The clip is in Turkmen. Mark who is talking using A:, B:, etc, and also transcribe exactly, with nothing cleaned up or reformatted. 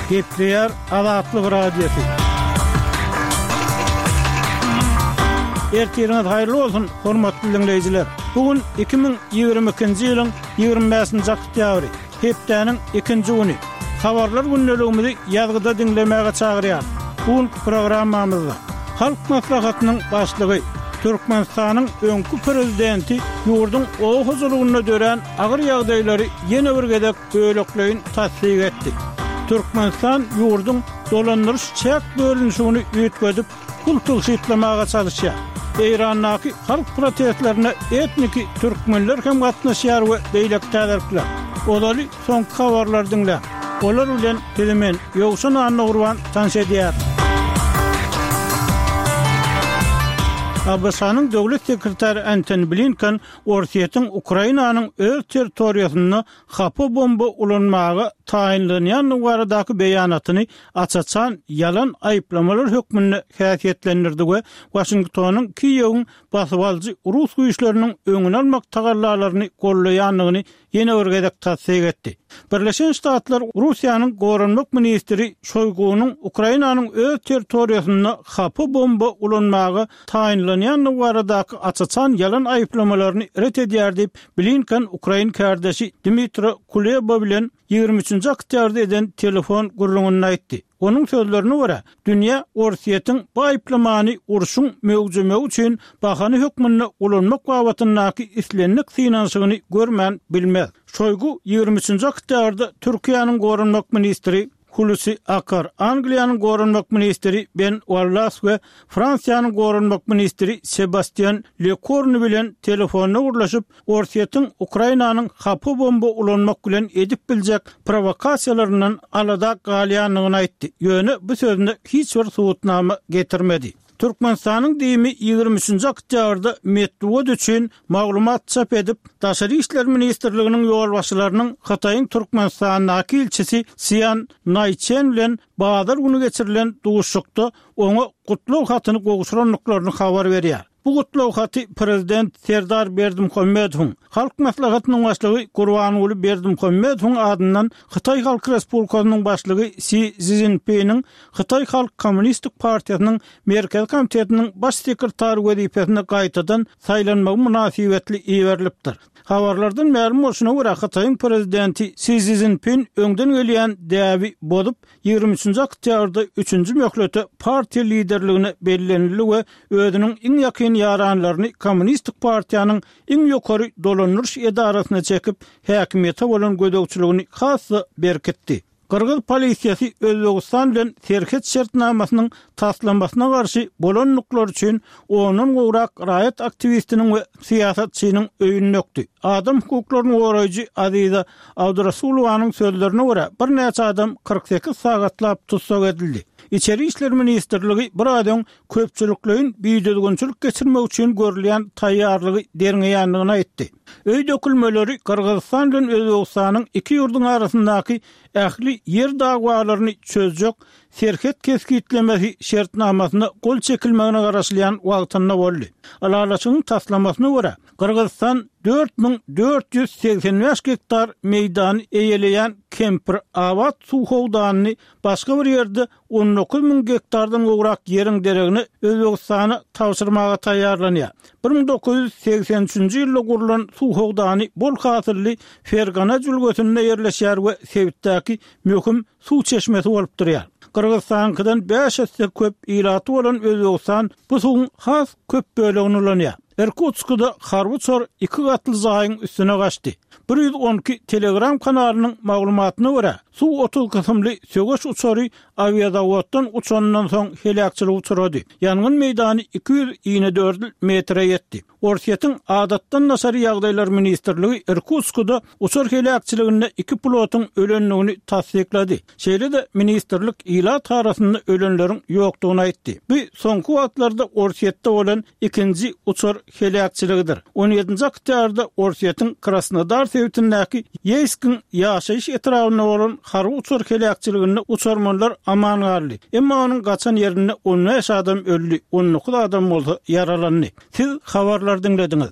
A: Gepleyer Azatlyk Radiosu. Ertiriniz hayırlı olsun, hormatly dinleyijiler. Bugün iki bin ýygrimi ikinji ýylyň ýygrimi beşinji oktýabry, hepdeniň ikinji güni. Habarlar günneligimizi ýazgyda dinlemäge çagyrýar. Bu programmamyzda Halk Maslahatynyň başlygy, Türkmenistanyň öňkü prezidenti ýurdun o huzuruna dören agyr ýagdaýlary ýene bir gedek bölekleýin tasdik etdi. Türkmenistan ýurdun dolandyryş çäk bölünşigini ýetgedip kultul şeýtlemaga çalışýar. Eýrandaky halk protestlerine etniki türkmenler hem gatnaşýar we beýlek täzirkler. Olaly soňky habarlar dinle. Olar bilen telemen ýogşan anna urban tanşedýär. A B S-nyň döwlet sekretary Antony Blinken Orsiýetin Ukrainanyň öz territoriýasyna hapa bomba ulanmagy taýinlanýan baradaky beýanatyny açaçan yalan aýplamalar hökmüne häsiýetlendirdi we Washingtonyň Kiýewiň basywalçy Rus güýçleriniň öňüni almak tagallalaryny gollaýanlygyny ýene bir gedek tasdik etdi. Birleşen Ştatlar Russiýanyň Gorunmak ministri Şoýgunyň Ukrainanyň öz territoriýasyna hapa bomba ulanmagy taýinlanýan baradaky açaçan yalan aýplamalaryny ret edýär diýip Blinken Ukrain kardeşi Dmitry Kuleba bilen ýygrimi üçinji oktýabrda eden telefon gurulmagyny aýtdy. Onun sözlerine göre dünya Orsiýetiň bu aýplamany urşuň möwjüme üçin bahany hökmüne ulanmak wagtyndaky islenlik finansyny görmän bilmez. Şoýgu ýygrimi üçinji oktýabrda Türkiýanyň Gorunmak ministri Hulusi Akar, Angliýanyň Gorunmak ministri Ben Wallace we Fransiýanyň Gorunmak ministri Sebastian Lecornu bilen telefonna gurlaşyp Orsiýetiň Ukrainanyň hapa bomba ulanmak bilen edip biljek provokasiýalaryndan alada galýanlygyny aýtdy. Ýöne bu sözünde hiç bir suwutnama getirmedi. Türkmenistanyň diýimi ýygrimi üçinji oktýabrda Medwed üçin maglumat çap edip, Daşary işler ministrliginiň ýolbaşçylarynyň Hataýyň Türkmenistanyň ilçesi Siyan Nayçen bilen Badar güni geçirilen duşukda oňa gutlaw hatyny gowşuranlyklaryny habar berýär. Bu gutlaw haty prezident Serdar Berdimuhammedowyň Halk Maslahatynyň başlygy Gurbanuly Berdimuhammedowyň adyndan Hytaý Halk Respublikasynyň başlygy Xi Jinping'in Hytaý Halk Kommunistik Partiýasynyň Merkez Komitetiniň baş sekretary wezipesine gaýtadan saýlanmagy münasibetli iýerilipdir. Habarlardan ma'lum bolşuna görä Hytaýyň prezidenti Xi Jinping öňden gelýän däbi bolup ýygrimi üçinji oktýabrda üçünji möhlete partiýa liderligine bellenildi we özüniň iň ýakyn ýaranlaryny Kommunistik Partiýanyň iň ýokary dolandyryş edarasyna çekip häkimiýete bolan gödekçiligini hasy berkitdi. Kırgız polisiýasy Özbegistan bilen terket şertnamasynyň taslanmasyna garşy bolanlyklar üçin onuň gowrak raýat aktivistiniň we siýasatçynyň öýüni nökdi. Adam hukuklaryny goraýjy Aziza Abdurrasulowanyň sözlerine görä bir näçe adam kırk sekiz sagatlap tutsak edildi. İçeri işler ministrligi bir adam köpçüliklerin biýdilgünçilik geçirmek üçin görülýän taýýarlygy derňeýänligini aýtdy. Öý dökülmeleri Kırgızstan bilen Özbegistanyň iki ýurdun arasyndaky ähli yer dagwalaryny çözjek serket keskitlemesi şertnamasyna gol çekilmegine garaşlayan wagtynda boldy. Alalaçynyň taslamasyna görä Kırgızstan dört bin dört yüz seksen beş hektar meýdan eýeleýän Kempir Awat suwhowdanyny başga bir ýerde on dokuz bin hektardan gowrak ýeriň deregini Özbegistana tawşyrmaga taýýarlanýar. bir bin dokuz yüz seksen üçinji ýylda gurulan suwhowdany bol hasyrly Fergana jülgösünde ýerleşýär we Sewitdäki möhüm suw çeşmesi bolup durýar. Kırgızstankydan beş hesse köp ýylaty bolan Özbegistan bu suwun has köp bölegini ulanýar. Irkutskda Harbuçor iki gatly zaýyň üstüne gaçdy. bir yüz on iki Telegram kanalynyň maglumatyna görä, suw otuz kysymly sögeş uçary aviazawoddan uçandan soň helakçylyk uçurady. Ýangyn meýdany iki yüz ýygrimi dört metre ýetdi. Orsiýetiň adatdan nasary ýagdaýlar ministrligi Irkutskda uçur helakçylygyna iki pilotyň ölenligini tasdiklady. Şeýle-de ministrlik ýylat arasynda ölenleriň ýokdugyny aýtdy. Bu soňky wagtlarda Orsiýetde bolan ikinji uçur helakçylygydyr. on ýedinji oktýabrda Orsiýetiň Krasnodar sewtindäki Yeyskin ýaşaýyş etrawyna bolan harby uçur helakçylygyny uçurmanlar aman garly. Emma onuň gaçan ýerine on beş adam öldü, on dokuz adam bolsa yaralandy. Siz habarlar dinlediňiz.